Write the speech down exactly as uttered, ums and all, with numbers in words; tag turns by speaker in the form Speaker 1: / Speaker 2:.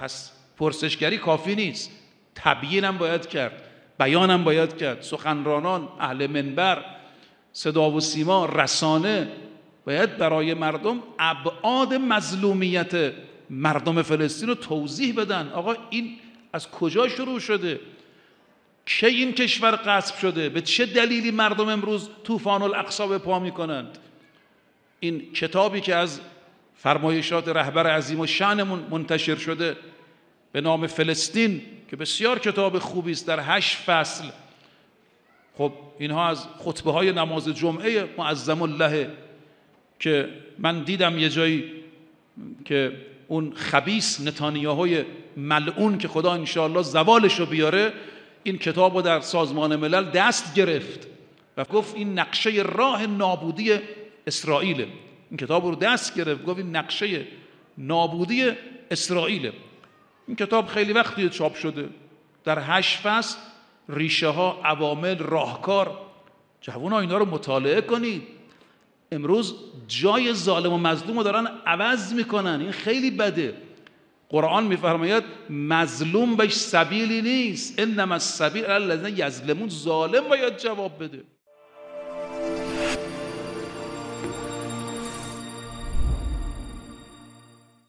Speaker 1: پس پرسشگری کافی نیست، تبیین هم باید کرد، بیان هم باید کرد. سخنرانان، اهل منبر، صدا و سیما، رسانه باید برای مردم ابعاد مظلومیت مردم فلسطین رو توضیح بدن. آقا این از کجا شروع شده؟ کی این کشور غصب شده؟ به چه دلیلی مردم امروز طوفان الاقصی به پا میکنند؟ این کتابی که از فرمایشات رهبر عظیم و شأنمون منتشر شده به نام فلسطین که بسیار کتاب خوبی است، در هشت فصل، خب اینها از خطبه های نماز جمعه معظم الله که من دیدم یه جایی که اون خبیث نتانیاهوی ملعون که خدا انشاءالله زوالش رو بیاره، این کتاب رو در سازمان ملل دست گرفت و گفت این نقشه راه نابودی اسرائیل. این کتاب رو دست گرفت، گفت این نقشه نابودی اسرائیل. این کتاب خیلی وقتی چاپ شده، در هشت فصل، ریشه ها، عوامل، راهکار. جوونا اینا رو مطالعه کنید. امروز جای ظالم و مظلوم رو دارن عوض میکنن، این خیلی بده. قرآن میفرماید مظلوم بهش سبیلی نیست، انما السبیل علی الذین یظلمون، ظالم باید جواب بده.